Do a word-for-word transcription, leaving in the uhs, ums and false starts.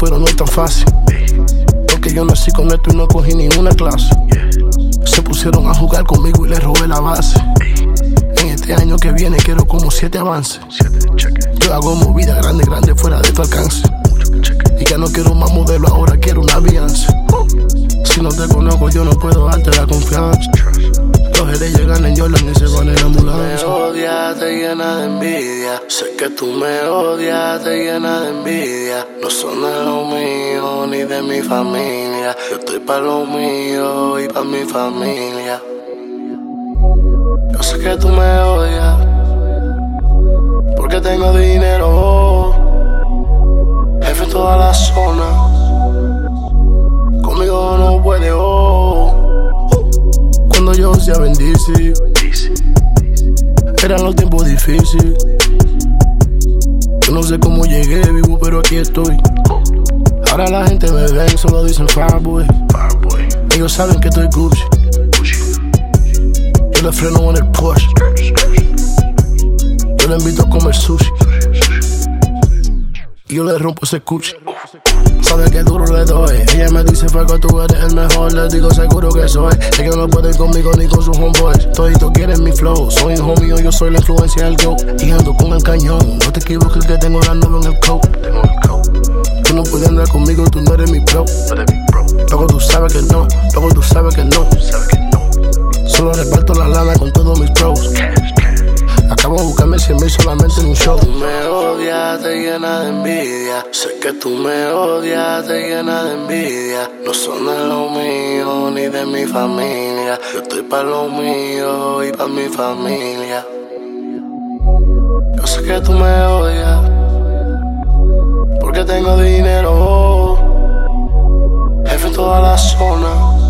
pero no es tan fácil. Porque yo nací con esto y no cogí ninguna clase. Se pusieron a jugar conmigo y les robé la base. En este año que viene quiero como siete avances. Yo hago movida grande, grande fuera de tu alcance. Y ya no quiero más modelo, ahora quiero una Beyoncé. Si no te conozco yo no puedo darte la confianza. Los G D llegan en Jordan y se van en la ambulancia. Me odias, te llena de envidia. Sé que tú me odias, te llena de envidia. No son de lo mío ni de mi familia. Yo estoy pa' lo mío y pa' mi familia. Yo sé que tú me odias porque tengo dinero, jefe en toda la zona. Conmigo no puede, oh. Cuando yo sea bendice, eran los tiempos difíciles. Yo no sé cómo llegué vivo, pero aquí estoy. Ahora la gente me ve, solo dicen Fireboy. Ellos saben que estoy Gucci. Yo le freno en el Porsche. Yo le invito a comer sushi. Y yo le rompo ese cuchi. Sabe que duro le doy. Ella me dice, Franco, tú eres el mejor. Le digo, seguro que soy. Ellos no pueden conmigo ni con sus homeboys. Toditos quieren mi flow. Soy un homie, yo soy la influencia del go. Y ando con el cañón. No te equivoques que tengo la nube en el coat. Tú no puedes andar conmigo, tú no eres mi bro. Luego tú sabes que no. Luego tú sabes que no. Solo reparto la lana con todos mis bros. Acabo de buscarme cien mil solamente en un show. Tú me odias, te llena de envidia. Sé que tú me odias, te llena de envidia. No son de lo mío ni de mi familia. Yo estoy pa' lo mío y pa' mi familia. Yo sé que tú me odias porque tengo dinero, jefe en toda la zona.